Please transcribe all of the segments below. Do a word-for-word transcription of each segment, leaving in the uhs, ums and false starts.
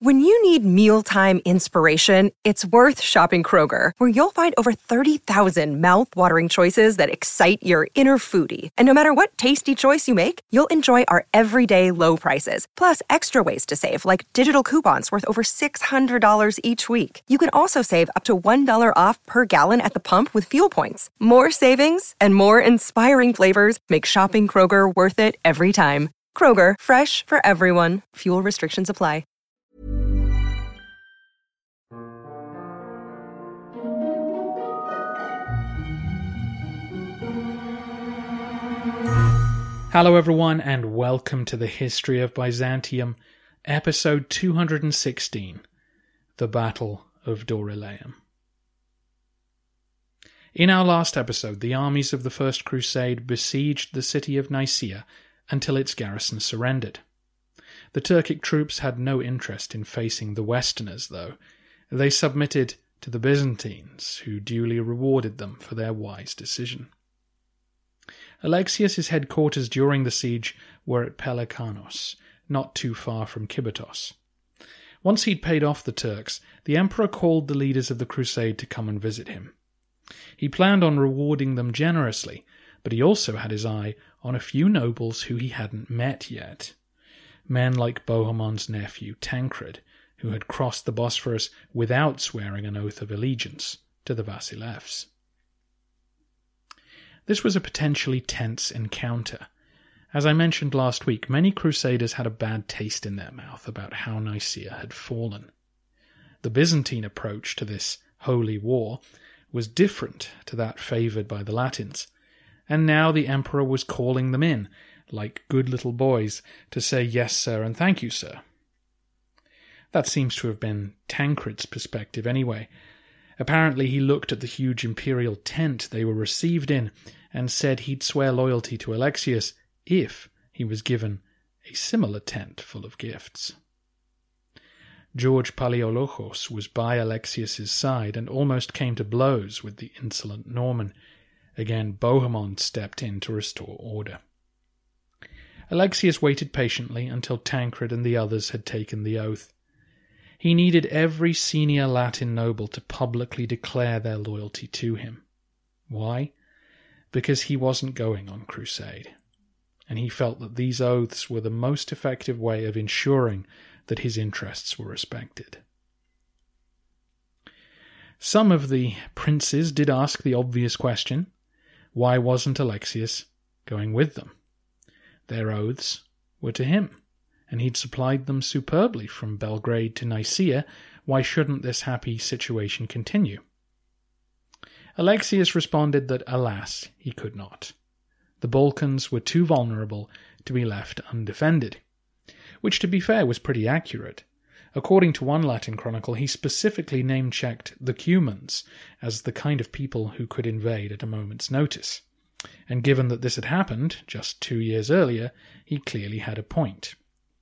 When you need mealtime inspiration, it's worth shopping Kroger, where you'll find over thirty thousand mouth-watering choices that excite your inner foodie. And no matter what tasty choice you make, you'll enjoy our everyday low prices, plus extra ways to save, like digital coupons worth over six hundred dollars each week. You can also save up to one dollar off per gallon at the pump with fuel points. More savings and more inspiring flavors make shopping Kroger worth it every time. Kroger, fresh for everyone. Fuel restrictions apply. Hello everyone, and welcome to the History of Byzantium, episode two hundred sixteen, The Battle of Dorylaeum. In our last episode, the armies of the First Crusade besieged the city of Nicaea until its garrison surrendered. The Turkic troops had no interest in facing the Westerners, though. They submitted to the Byzantines, who duly rewarded them for their wise decision. Alexius's headquarters during the siege were at Peleikanos, not too far from Kibetos. Once he'd paid off the Turks, the emperor called the leaders of the crusade to come and visit him. He planned on rewarding them generously, but he also had his eye on a few nobles who he hadn't met yet. Men like Bohemon's nephew Tancred, who had crossed the Bosphorus without swearing an oath of allegiance to the Vasilevs. This was a potentially tense encounter. As I mentioned last week, many crusaders had a bad taste in their mouth about how Nicaea had fallen. The Byzantine approach to this holy war was different to that favoured by the Latins, and now the emperor was calling them in, like good little boys, to say yes sir and thank you sir. That seems to have been Tancred's perspective anyway. Apparently he looked at the huge imperial tent they were received in and said he'd swear loyalty to Alexius if he was given a similar tent full of gifts. George Palaiologos was by Alexius's side and almost came to blows with the insolent Norman. Again, Bohemond stepped in to restore order. Alexius waited patiently until Tancred and the others had taken the oath. He needed every senior Latin noble to publicly declare their loyalty to him. Why? Because he wasn't going on crusade, and he felt that these oaths were the most effective way of ensuring that his interests were respected. Some of the princes did ask the obvious question: why wasn't Alexius going with them? Their oaths were to him, and he'd supplied them superbly from Belgrade to Nicaea. Why shouldn't this happy situation continue? Alexius responded that, alas, he could not. The Balkans were too vulnerable to be left undefended, which, to be fair, was pretty accurate. According to one Latin chronicle, he specifically name-checked the Cumans as the kind of people who could invade at a moment's notice, and given that this had happened just two years earlier, he clearly had a point.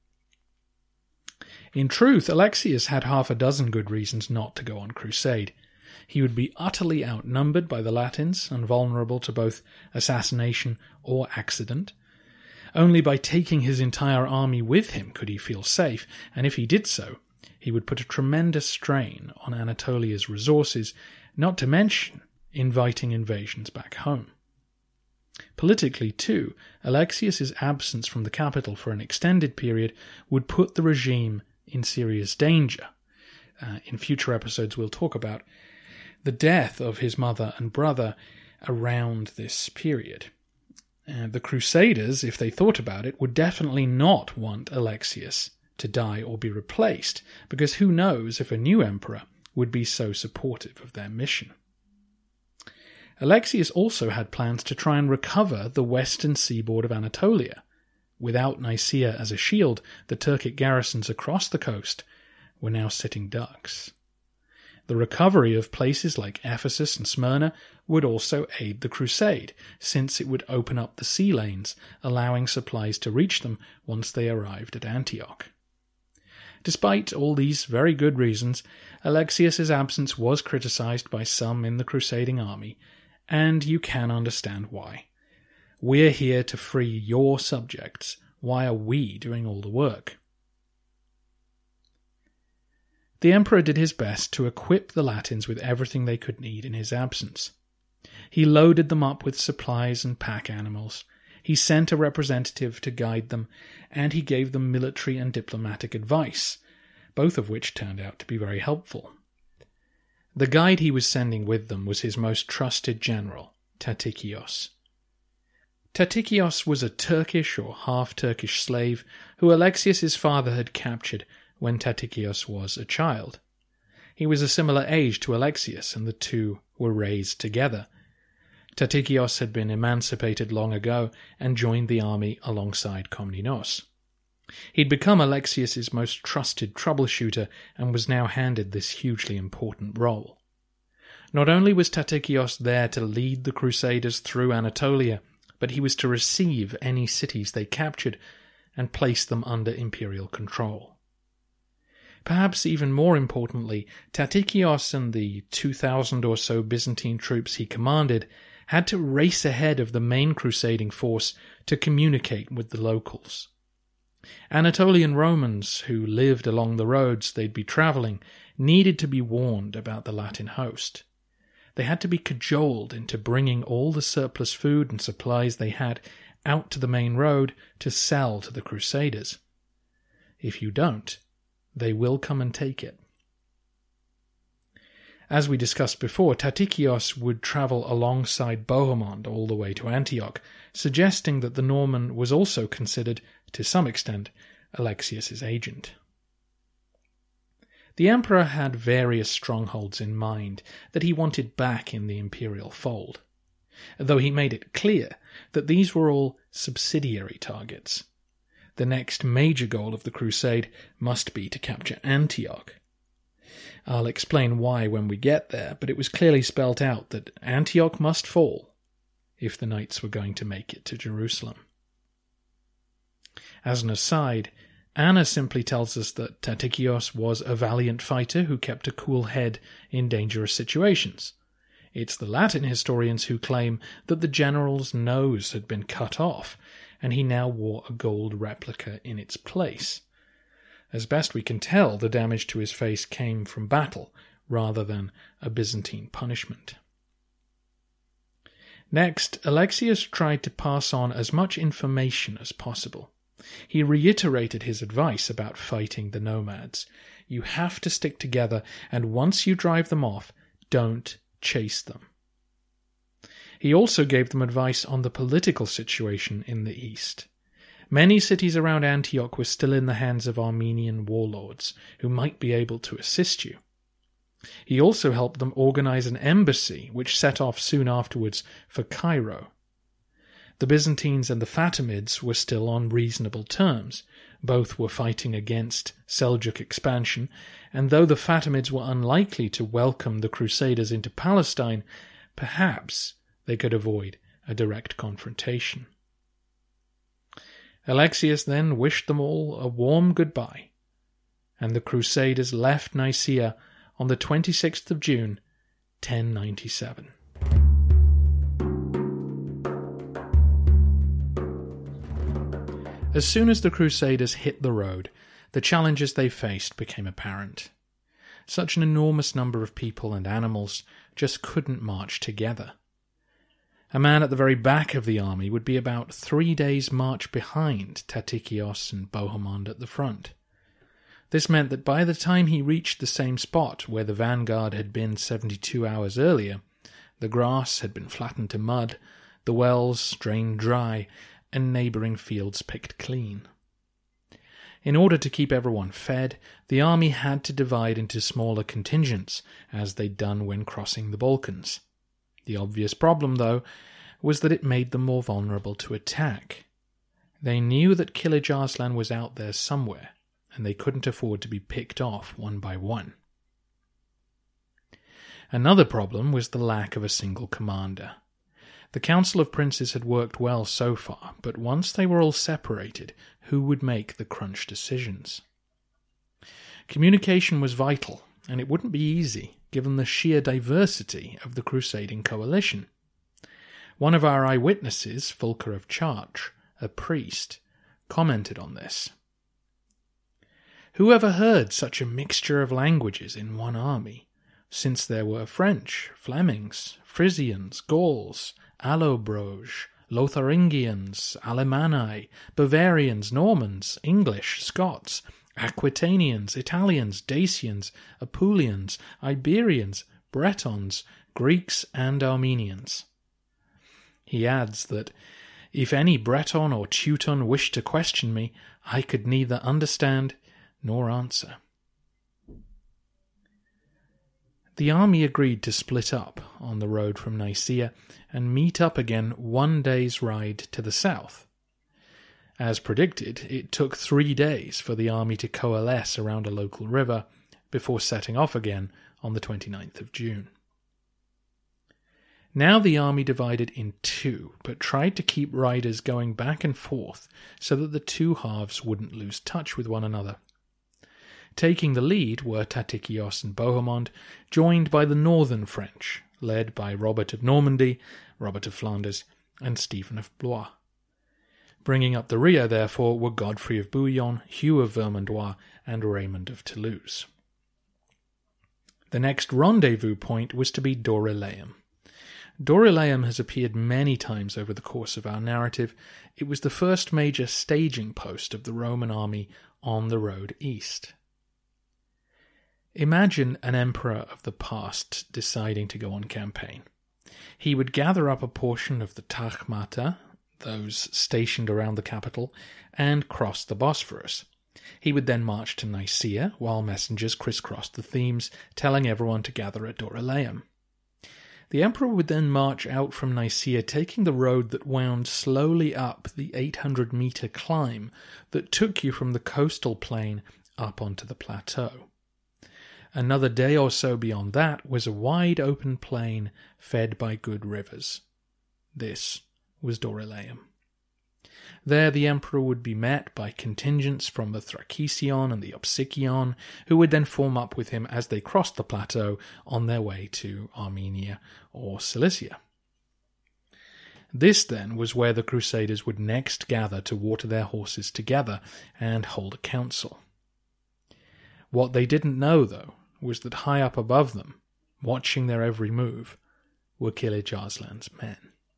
In truth, Alexius had half a dozen good reasons not to go on crusade. He would be utterly outnumbered by the Latins and vulnerable to both assassination or accident. Only by taking his entire army with him could he feel safe, and if he did so, he would put a tremendous strain on Anatolia's resources, not to mention inviting invasions back home. Politically, too, Alexius's absence from the capital for an extended period would put the regime in serious danger. Uh, in future episodes we'll talk about the death of his mother and brother around this period. Uh, the Crusaders, if they thought about it, would definitely not want Alexius to die or be replaced, because who knows if a new emperor would be so supportive of their mission. Alexius also had plans to try and recover the western seaboard of Anatolia. Without Nicaea as a shield, the Turkic garrisons across the coast were now sitting ducks. The recovery of places like Ephesus and Smyrna would also aid the crusade, since it would open up the sea lanes, allowing supplies to reach them once they arrived at Antioch. Despite all these very good reasons, Alexius's absence was criticized by some in the crusading army, and you can understand why. We're here to free your subjects. Why are we doing all the work? The emperor did his best to equip the Latins with everything they could need in his absence. He loaded them up with supplies and pack animals. He sent a representative to guide them, and he gave them military and diplomatic advice, both of which turned out to be very helpful. The guide he was sending with them was his most trusted general, Tatikios. Tatikios was a Turkish or half-Turkish slave who Alexius's father had captured when Tatikios was a child. He was a similar age to Alexius, and the two were raised together. Tatikios had been emancipated long ago and joined the army alongside Komnenos. He'd become Alexius's most trusted troubleshooter and was now handed this hugely important role. Not only was Tatikios there to lead the Crusaders through Anatolia, but he was to receive any cities they captured and place them under imperial control. Perhaps even more importantly, Tatikios and the two thousand or so Byzantine troops he commanded had to race ahead of the main crusading force to communicate with the locals. Anatolian Romans who lived along the roads they'd be travelling needed to be warned about the Latin host. They had to be cajoled into bringing all the surplus food and supplies they had out to the main road to sell to the Crusaders. If you don't, they will come and take it. As we discussed before, Tatikios would travel alongside Bohemond all the way to Antioch, suggesting that the Norman was also considered, to some extent, Alexius's agent. The emperor had various strongholds in mind that he wanted back in the imperial fold, though he made it clear that these were all subsidiary targets. The next major goal of the crusade must be to capture Antioch. I'll explain why when we get there, but it was clearly spelt out that Antioch must fall if the knights were going to make it to Jerusalem. As an aside, Anna simply tells us that Tatikios was a valiant fighter who kept a cool head in dangerous situations. It's the Latin historians who claim that the general's nose had been cut off, and he now wore a gold replica in its place. As best we can tell, the damage to his face came from battle, rather than a Byzantine punishment. Next, Alexius tried to pass on as much information as possible. He reiterated his advice about fighting the nomads. You have to stick together, and once you drive them off, don't chase them. He also gave them advice on the political situation in the east. Many cities around Antioch were still in the hands of Armenian warlords, who might be able to assist you. He also helped them organize an embassy, which set off soon afterwards for Cairo. The Byzantines and the Fatimids were still on reasonable terms. Both were fighting against Seljuk expansion, and though the Fatimids were unlikely to welcome the Crusaders into Palestine, perhaps they could avoid a direct confrontation. Alexius then wished them all a warm goodbye, and the Crusaders left Nicaea on the twenty-sixth of June, ten ninety-seven. As soon as the Crusaders hit the road, the challenges they faced became apparent. Such an enormous number of people and animals just couldn't march together. A man at the very back of the army would be about three days' march behind Tatikios and Bohemond at the front. This meant that by the time he reached the same spot where the vanguard had been seventy-two hours earlier, the grass had been flattened to mud, the wells drained dry, and neighbouring fields picked clean. In order to keep everyone fed, the army had to divide into smaller contingents, as they'd done when crossing the Balkans. The obvious problem, though, was that it made them more vulnerable to attack. They knew that Kilij Arslan was out there somewhere, and they couldn't afford to be picked off one by one. Another problem was the lack of a single commander. The Council of Princes had worked well so far, but once they were all separated, who would make the crunch decisions? Communication was vital, and it wouldn't be easy, given the sheer diversity of the crusading coalition. One of our eyewitnesses, Fulcher of Chartres, a priest, commented on this. Who ever heard such a mixture of languages in one army, since there were French, Flemings, Frisians, Gauls, Allobroges, Lotharingians, Alemanni, Bavarians, Normans, English, Scots, Aquitanians, Italians, Dacians, Apulians, Iberians, Bretons, Greeks, and Armenians. He adds that, if any Breton or Teuton wished to question me, I could neither understand nor answer. The army agreed to split up on the road from Nicaea and meet up again one day's ride to the south. As predicted, it took three days for the army to coalesce around a local river before setting off again on the twenty-ninth of June. Now the army divided in two, but tried to keep riders going back and forth so that the two halves wouldn't lose touch with one another. Taking the lead were Tatikios and Bohemond, joined by the northern French, led by Robert of Normandy, Robert of Flanders, and Stephen of Blois. Bringing up the rear, therefore, were Godfrey of Bouillon, Hugh of Vermandois, and Raymond of Toulouse. The next rendezvous point was to be Dorylaeum. Dorylaeum has appeared many times over the course of our narrative. It was the first major staging post of the Roman army on the road east. Imagine an emperor of the past deciding to go on campaign. He would gather up a portion of the Tagmata, those stationed around the capital, and cross the Bosphorus. He would then march to Nicaea, while messengers crisscrossed the themes, telling everyone to gather at Dorylaeum. The emperor would then march out from Nicaea, taking the road that wound slowly up the eight hundred metre climb that took you from the coastal plain up onto the plateau. Another day or so beyond that was a wide open plain fed by good rivers. This was Dorylaeum. There the emperor would be met by contingents from the Thrakision and the Opsikion, who would then form up with him as they crossed the plateau on their way to Armenia or Cilicia. This, then, was where the Crusaders would next gather to water their horses together and hold a council. What they didn't know, though, was that high up above them, watching their every move, were Kilij Arslan's men.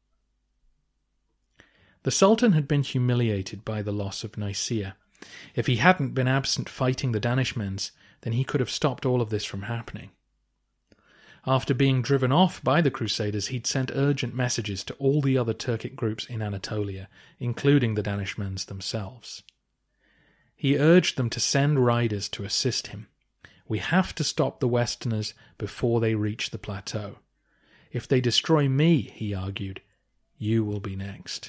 The Sultan had been humiliated by the loss of Nicaea. If he hadn't been absent fighting the Danishmends, then he could have stopped all of this from happening. After being driven off by the Crusaders, he'd sent urgent messages to all the other Turkic groups in Anatolia, including the Danishmends themselves. He urged them to send riders to assist him. We have to stop the Westerners before they reach the plateau. If they destroy me, he argued, you will be next.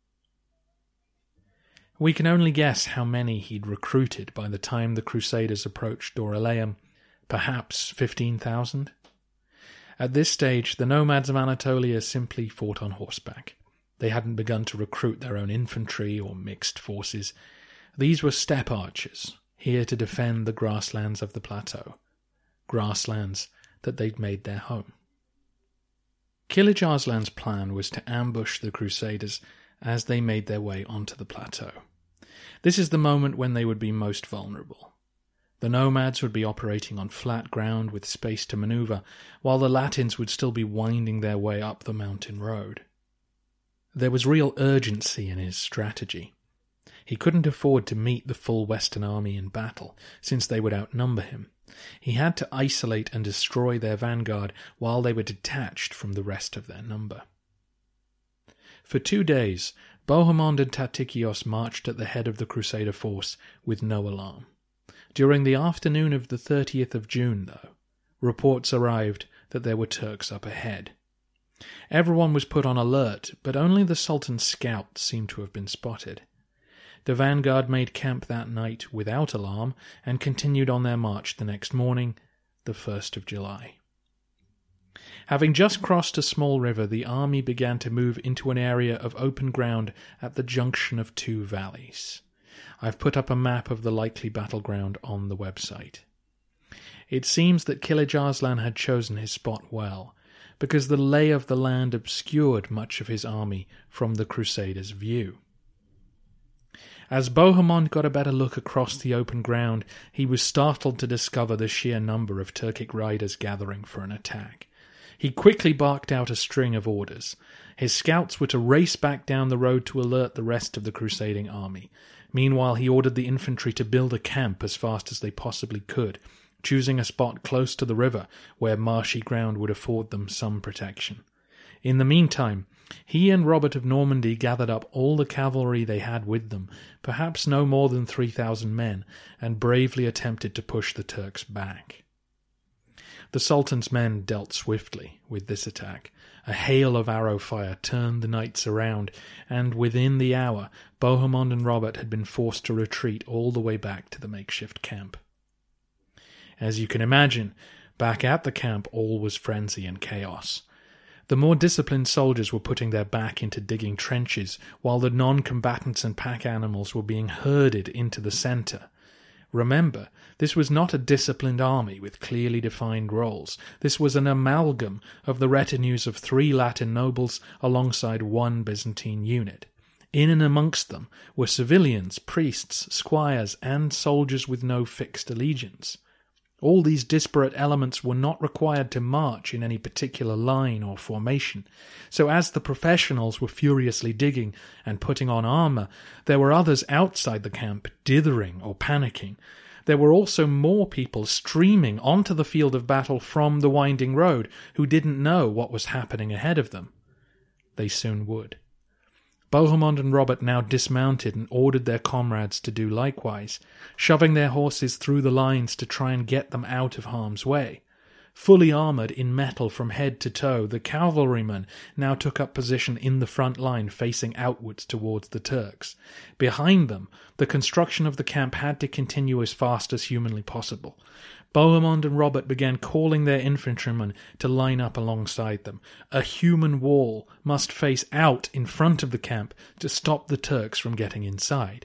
We can only guess how many he'd recruited by the time the Crusaders approached Dorylaeum, perhaps fifteen thousand. At this stage, the nomads of Anatolia simply fought on horseback. They hadn't begun to recruit their own infantry or mixed forces. These were steppe archers, here to defend the grasslands of the plateau, grasslands that they'd made their home. Kilij Arslan's plan was to ambush the Crusaders as they made their way onto the plateau. This is the moment when they would be most vulnerable. The nomads would be operating on flat ground with space to maneuver, while the Latins would still be winding their way up the mountain road. There was real urgency in his strategy. He couldn't afford to meet the full Western army in battle, since they would outnumber him. He had to isolate and destroy their vanguard while they were detached from the rest of their number. For two days, Bohemond and Tatikios marched at the head of the Crusader force with no alarm. During the afternoon of the thirtieth of June, though, reports arrived that there were Turks up ahead. Everyone was put on alert, but only the Sultan's scouts seemed to have been spotted. The vanguard made camp that night without alarm and continued on their march the next morning, the first of July. Having just crossed a small river, the army began to move into an area of open ground at the junction of two valleys. I've put up a map of the likely battleground on the website. It seems that Kilij Arslan had chosen his spot well, because the lay of the land obscured much of his army from the Crusaders' view. As Bohemond got a better look across the open ground, he was startled to discover the sheer number of Turkic riders gathering for an attack. He quickly barked out a string of orders. His scouts were to race back down the road to alert the rest of the crusading army. Meanwhile, he ordered the infantry to build a camp as fast as they possibly could, choosing a spot close to the river where marshy ground would afford them some protection. In the meantime, he and Robert of Normandy gathered up all the cavalry they had with them, perhaps no more than three thousand men, and bravely attempted to push the Turks back. The Sultan's men dealt swiftly with this attack. A hail of arrow fire turned the knights around, and within the hour Bohemond and Robert had been forced to retreat all the way back to the makeshift camp. As you can imagine, back at the camp all was frenzy and chaos. The more disciplined soldiers were putting their back into digging trenches, while the non-combatants and pack animals were being herded into the centre. Remember, this was not a disciplined army with clearly defined roles. This was an amalgam of the retinues of three Latin nobles alongside one Byzantine unit. In and amongst them were civilians, priests, squires, and soldiers with no fixed allegiance. All these disparate elements were not required to march in any particular line or formation, so as the professionals were furiously digging and putting on armour, there were others outside the camp dithering or panicking. There were also more people streaming onto the field of battle from the winding road who didn't know what was happening ahead of them. They soon would. Bohemond and Robert now dismounted and ordered their comrades to do likewise, shoving their horses through the lines to try and get them out of harm's way. Fully armoured in metal from head to toe, the cavalrymen now took up position in the front line facing outwards towards the Turks. Behind them, the construction of the camp had to continue as fast as humanly possible. Bohemond and Robert began calling their infantrymen to line up alongside them. A human wall must face out in front of the camp to stop the Turks from getting inside.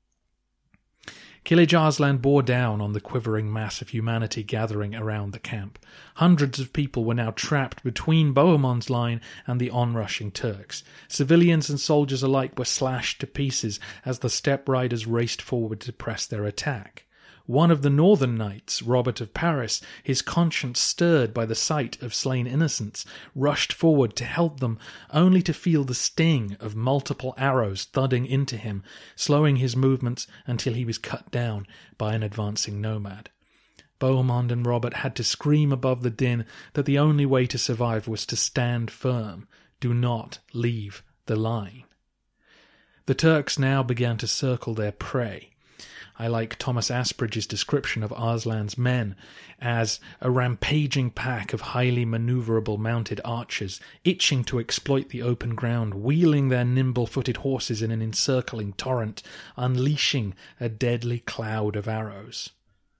Kilij Arslan bore down on the quivering mass of humanity gathering around the camp. Hundreds of people were now trapped between Bohemond's line and the onrushing Turks. Civilians and soldiers alike were slashed to pieces as the steppe riders raced forward to press their attack. One of the northern knights, Robert of Paris, his conscience stirred by the sight of slain innocents, rushed forward to help them, only to feel the sting of multiple arrows thudding into him, slowing his movements until he was cut down by an advancing nomad. Bohemond and Robert had to scream above the din that the only way to survive was to stand firm. Do not leave the line. The Turks now began to circle their prey. I like Thomas Asbridge's description of Arslan's men as a rampaging pack of highly manoeuvrable mounted archers, itching to exploit the open ground, wheeling their nimble-footed horses in an encircling torrent, unleashing a deadly cloud of arrows.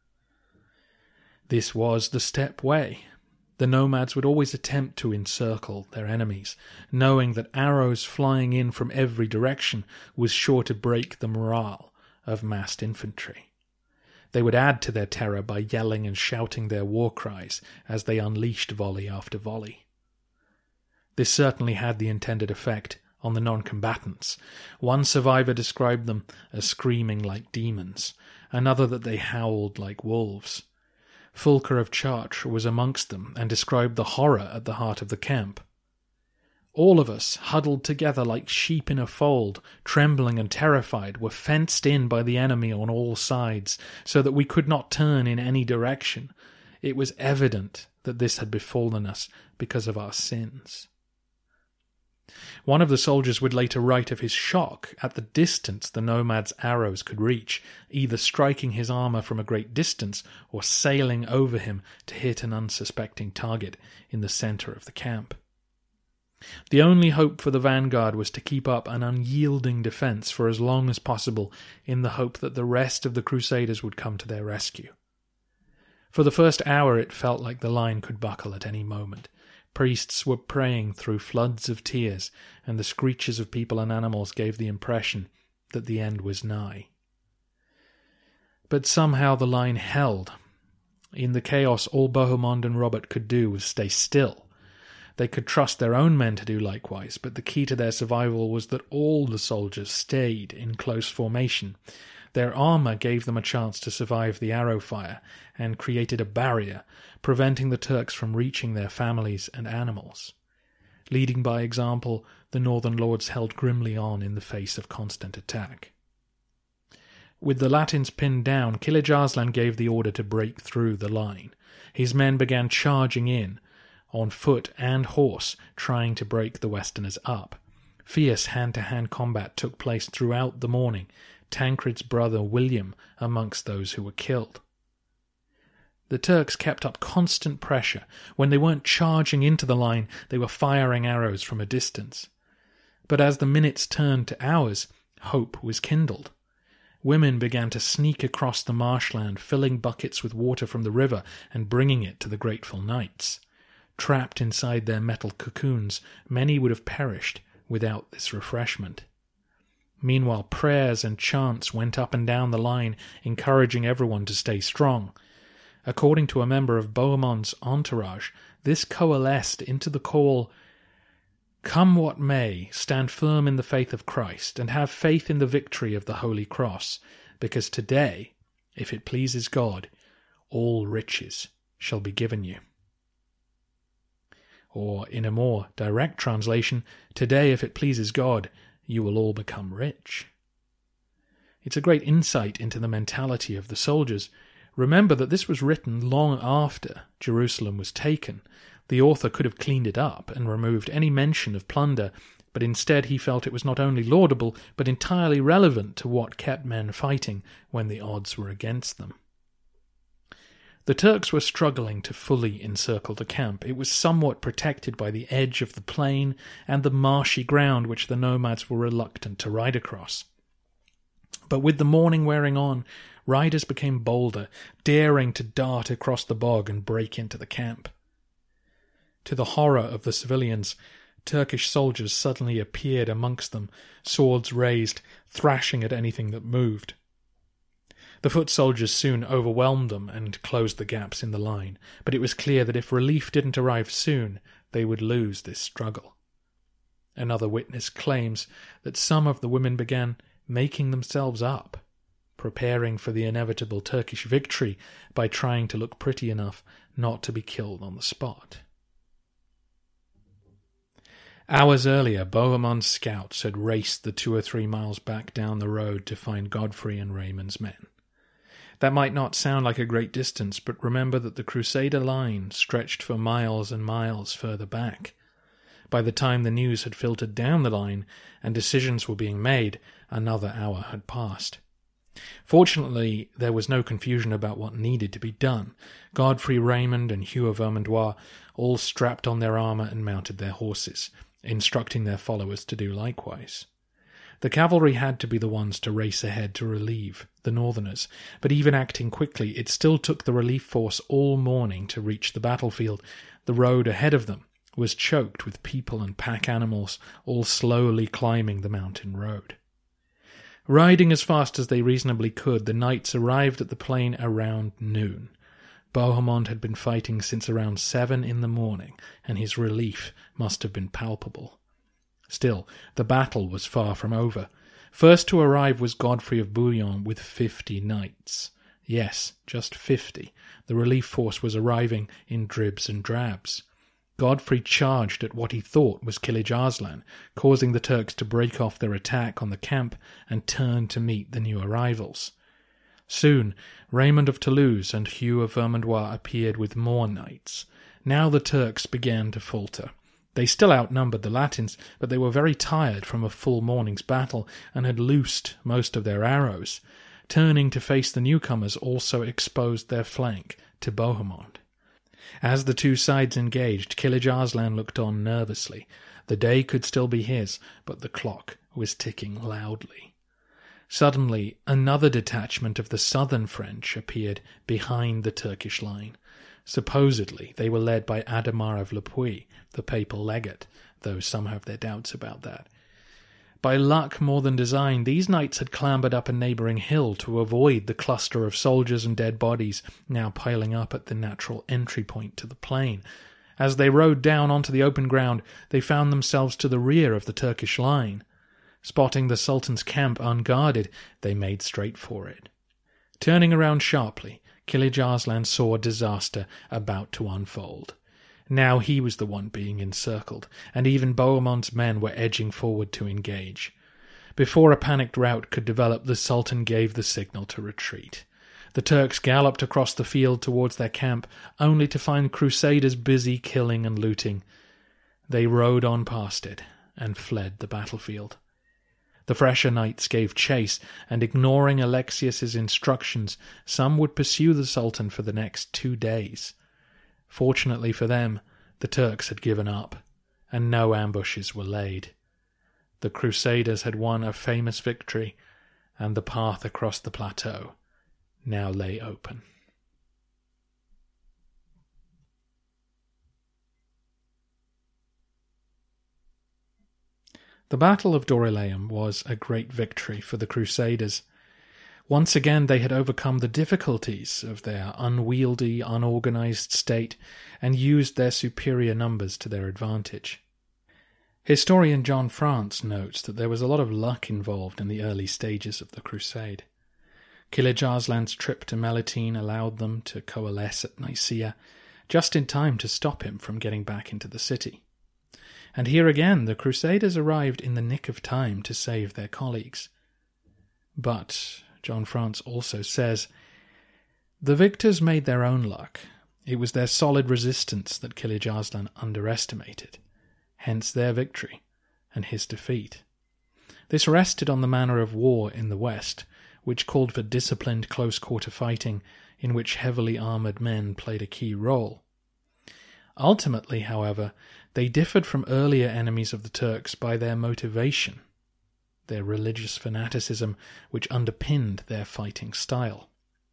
This was the steppe way. The nomads would always attempt to encircle their enemies, knowing that arrows flying in from every direction was sure to break the morale of massed infantry. They would add to their terror by yelling and shouting their war cries as they unleashed volley after volley. This certainly had the intended effect on the non-combatants. One survivor described them as screaming like demons, another that they howled like wolves. Fulker of Chartres was amongst them and described the horror at the heart of the camp. All of us, huddled together like sheep in a fold, trembling and terrified, were fenced in by the enemy on all sides, so that we could not turn in any direction. It was evident that this had befallen us because of our sins. One of the soldiers would later write of his shock at the distance the nomad's arrows could reach, either striking his armour from a great distance or sailing over him to hit an unsuspecting target in the centre of the camp. The only hope for the vanguard was to keep up an unyielding defence for as long as possible, in the hope that the rest of the Crusaders would come to their rescue. For the first hour it felt like the line could buckle at any moment. Priests were praying through floods of tears, and the screeches of people and animals gave the impression that the end was nigh. But somehow the line held. In the chaos all Bohemond and Robert could do was stay still. They could trust their own men to do likewise, but the key to their survival was that all the soldiers stayed in close formation. Their armour gave them a chance to survive the arrow fire and created a barrier, preventing the Turks from reaching their families and animals. Leading by example, the northern lords held grimly on in the face of constant attack. With the Latins pinned down, Kilij Arslan gave the order to break through the line. His men began charging in, on foot and horse, trying to break the Westerners up. Fierce hand-to-hand combat took place throughout the morning, Tancred's brother William amongst those who were killed. The Turks kept up constant pressure. When they weren't charging into the line, they were firing arrows from a distance. But as the minutes turned to hours, hope was kindled. Women began to sneak across the marshland, filling buckets with water from the river and bringing it to the grateful knights. Trapped inside their metal cocoons, many would have perished without this refreshment. Meanwhile, prayers and chants went up and down the line, encouraging everyone to stay strong. According to a member of Bohemond's entourage, this coalesced into the call, "Come what may, stand firm in the faith of Christ, and have faith in the victory of the Holy Cross, because today, if it pleases God, all riches shall be given you." Or, in a more direct translation, "Today, if it pleases God, you will all become rich." It's a great insight into the mentality of the soldiers. Remember that this was written long after Jerusalem was taken. The author could have cleaned it up and removed any mention of plunder, but instead he felt it was not only laudable, but entirely relevant to what kept men fighting when the odds were against them. The Turks were struggling to fully encircle the camp. It was somewhat protected by the edge of the plain and the marshy ground which the nomads were reluctant to ride across. But with the morning wearing on, riders became bolder, daring to dart across the bog and break into the camp. To the horror of the civilians, Turkish soldiers suddenly appeared amongst them, swords raised, thrashing at anything that moved. The foot soldiers soon overwhelmed them and closed the gaps in the line, but it was clear that if relief didn't arrive soon, they would lose this struggle. Another witness claims that some of the women began making themselves up, preparing for the inevitable Turkish victory by trying to look pretty enough not to be killed on the spot. Hours earlier, Bohemond's scouts had raced the two or three miles back down the road to find Godfrey and Raymond's men. That might not sound like a great distance, but remember that the Crusader line stretched for miles and miles further back. By the time the news had filtered down the line and decisions were being made, another hour had passed. Fortunately, there was no confusion about what needed to be done. Godfrey, Raymond, and Hugh of Vermandois all strapped on their armour and mounted their horses, instructing their followers to do likewise. The cavalry had to be the ones to race ahead to relieve the northerners, but even acting quickly, it still took the relief force all morning to reach the battlefield. The road ahead of them was choked with people and pack animals, all slowly climbing the mountain road. Riding as fast as they reasonably could, the knights arrived at the plain around noon. Bohemond had been fighting since around seven in the morning, and his relief must have been palpable. Still, the battle was far from over. First to arrive was Godfrey of Bouillon with fifty knights. Yes, just fifty. The relief force was arriving in dribs and drabs. Godfrey charged at what he thought was Kilij Arslan, causing the Turks to break off their attack on the camp and turn to meet the new arrivals. Soon, Raymond of Toulouse and Hugh of Vermandois appeared with more knights. Now the Turks began to falter. They still outnumbered the Latins, but they were very tired from a full morning's battle and had loosed most of their arrows. Turning to face the newcomers also exposed their flank to Bohemond. As the two sides engaged, Kilij Arslan looked on nervously. The day could still be his, but the clock was ticking loudly. Suddenly, another detachment of the southern French appeared behind the Turkish line. Supposedly, they were led by Adhemar of Le Puy, the papal legate, though some have their doubts about that. By luck more than design, these knights had clambered up a neighbouring hill to avoid the cluster of soldiers and dead bodies now piling up at the natural entry point to the plain. As they rode down onto the open ground, they found themselves to the rear of the Turkish line. Spotting the Sultan's camp unguarded, they made straight for it. Turning around sharply, Kilij Arslan saw disaster about to unfold. Now he was the one being encircled, and even Bohemond's men were edging forward to engage. Before a panicked rout could develop, the Sultan gave the signal to retreat. The Turks galloped across the field towards their camp, only to find Crusaders busy killing and looting. They rode on past it and fled the battlefield. The fresher knights gave chase, and ignoring Alexius's instructions, some would pursue the Sultan for the next two days. Fortunately for them, the Turks had given up, and no ambushes were laid. The Crusaders had won a famous victory, and the path across the plateau now lay open. The Battle of Dorylaeum was a great victory for the Crusaders. Once again they had overcome the difficulties of their unwieldy, unorganized state and used their superior numbers to their advantage. Historian John France notes that there was a lot of luck involved in the early stages of the crusade. Kilij Arslan's trip to Melitene allowed them to coalesce at Nicaea, just in time to stop him from getting back into the city. And here again the Crusaders arrived in the nick of time to save their colleagues. But, John France also says, the victors made their own luck. It was their solid resistance that Kilij Arslan underestimated, hence their victory and his defeat. This rested on the manner of war in the West, which called for disciplined close-quarter fighting in which heavily armoured men played a key role. Ultimately, however, they differed from earlier enemies of the Turks by their motivation, their religious fanaticism which underpinned their fighting style.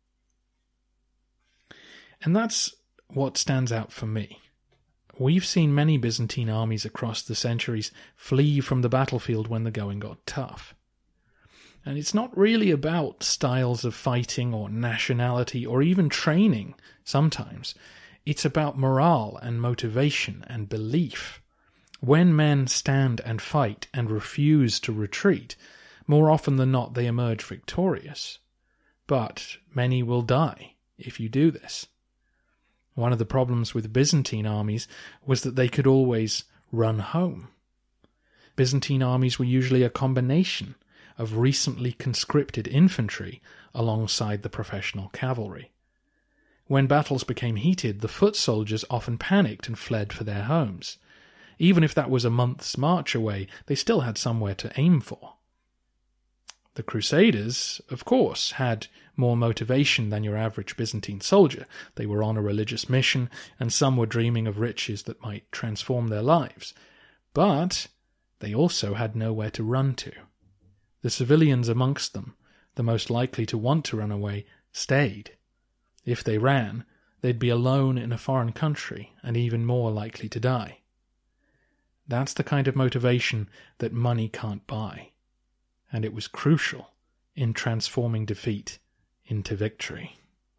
And that's what stands out for me. We've seen many Byzantine armies across the centuries flee from the battlefield when the going got tough. And it's not really about styles of fighting or nationality or even training sometimes. It's about morale and motivation and belief. When men stand and fight and refuse to retreat, more often than not they emerge victorious. But many will die if you do this. One of the problems with Byzantine armies was that they could always run home. Byzantine armies were usually a combination of recently conscripted infantry alongside the professional cavalry. When battles became heated, the foot soldiers often panicked and fled for their homes. Even if that was a month's march away, they still had somewhere to aim for. The Crusaders, of course, had more motivation than your average Byzantine soldier. They were on a religious mission, and some were dreaming of riches that might transform their lives. But they also had nowhere to run to. The civilians amongst them, the most likely to want to run away, stayed. If they ran, they'd be alone in a foreign country and even more likely to die. That's the kind of motivation that money can't buy, and it was crucial in transforming defeat into victory.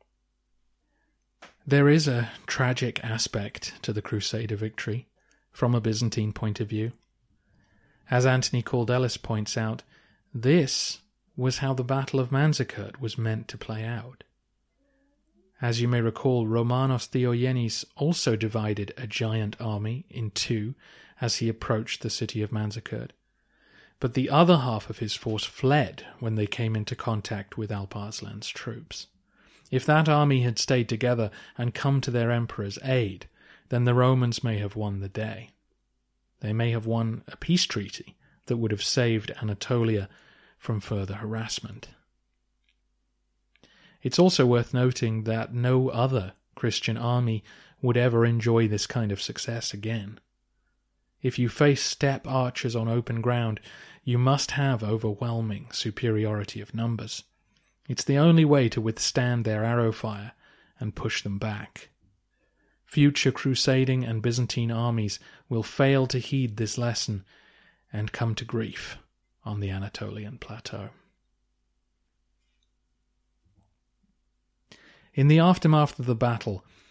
There is a tragic aspect to the Crusader victory from a Byzantine point of view. As Anthony Caldelis points out, this was how the Battle of Manzikert was meant to play out. As you may recall, Romanos Theogenes also divided a giant army in two as he approached the city of Manzikert, but the other half of his force fled when they came into contact with Alp Arslan's troops. If that army had stayed together and come to their emperor's aid, then the Romans may have won the day. They may have won a peace treaty that would have saved Anatolia from further harassment. It's also worth noting that no other Christian army would ever enjoy this kind of success again. If you face steppe archers on open ground, you must have overwhelming superiority of numbers. It's the only way to withstand their arrow fire and push them back. Future crusading and Byzantine armies will fail to heed this lesson and come to grief on the Anatolian plateau. In the aftermath of the battle,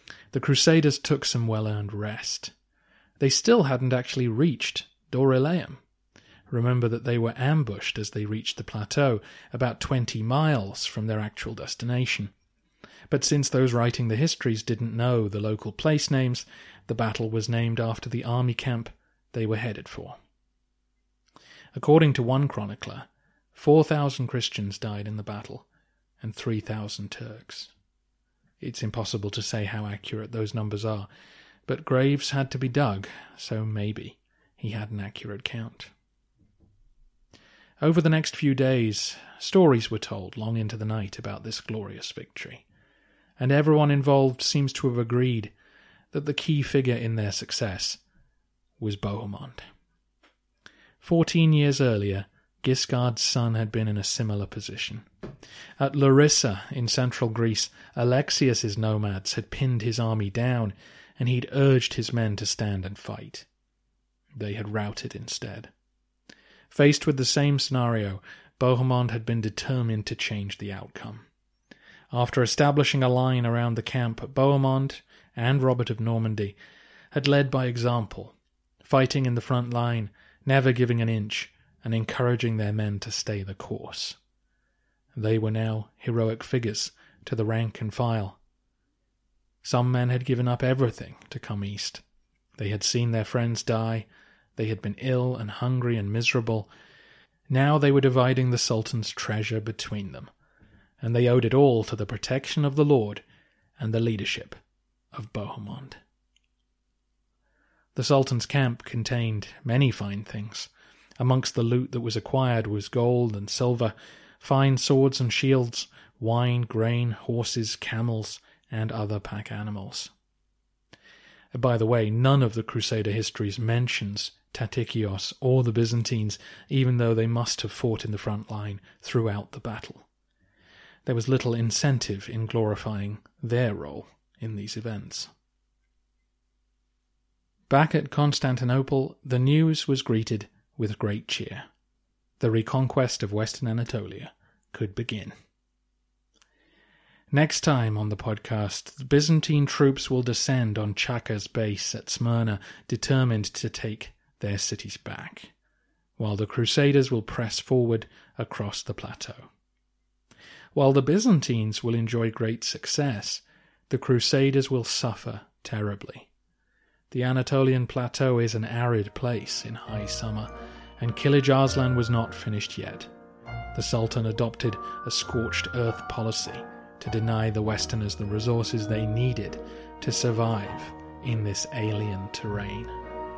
The Crusaders took some well-earned rest. They still hadn't actually reached Dorylaeum. Remember that they were ambushed as they reached the plateau, about twenty miles from their actual destination. But since those writing the histories didn't know the local place names, the battle was named after the army camp they were headed for. According to one chronicler, four thousand Christians died in the battle, and three thousand Turks. It's impossible to say how accurate those numbers are, but graves had to be dug, so maybe he had an accurate count. Over the next few days, stories were told long into the night about this glorious victory, and everyone involved seems to have agreed that the key figure in their success was Bohemond. Fourteen years earlier, Guiscard's son had been in a similar position. At Larissa, in central Greece, Alexius's nomads had pinned his army down, and he'd urged his men to stand and fight. They had routed instead. Faced with the same scenario, Bohemond had been determined to change the outcome. After establishing a line around the camp, Bohemond and Robert of Normandy had led by example, fighting in the front line, never giving an inch, and encouraging their men to stay the course. They were now heroic figures to the rank and file. Some men had given up everything to come east. They had seen their friends die. They had been ill and hungry and miserable. Now they were dividing the Sultan's treasure between them, and they owed it all to the protection of the Lord and the leadership of Bohemond. The Sultan's camp contained many fine things. Amongst the loot that was acquired was gold and silver, fine swords and shields, wine, grain, horses, camels, and other pack animals. By the way, none of the Crusader histories mentions Tatikios or the Byzantines, even though they must have fought in the front line throughout the battle. There was little incentive in glorifying their role in these events. Back at Constantinople, the news was greeted with great cheer. The reconquest of Western Anatolia could begin. Next time on the podcast, the Byzantine troops will descend on Chaka's base at Smyrna, determined to take their cities back, while the Crusaders will press forward across the plateau. While the Byzantines will enjoy great success, the Crusaders will suffer terribly. The Anatolian plateau is an arid place in high summer, and Kilij Arslan was not finished yet. The Sultan adopted a scorched earth policy to deny the Westerners the resources they needed to survive in this alien terrain.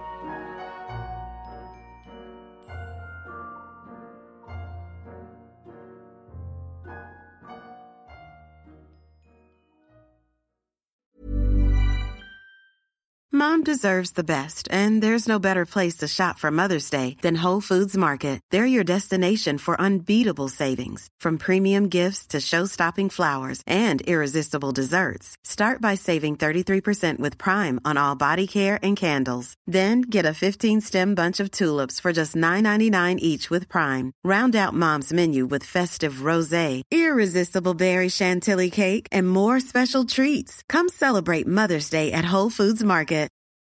Mom deserves the best, and there's no better place to shop for Mother's Day than Whole Foods Market. They're your destination for unbeatable savings, from premium gifts to show-stopping flowers and irresistible desserts. Start by saving thirty-three percent with Prime on all body care and candles. Then get a fifteen-stem bunch of tulips for just nine ninety-nine each with Prime. Round out Mom's menu with festive rosé, irresistible berry chantilly cake, and more special treats. Come celebrate Mother's Day at Whole Foods Market.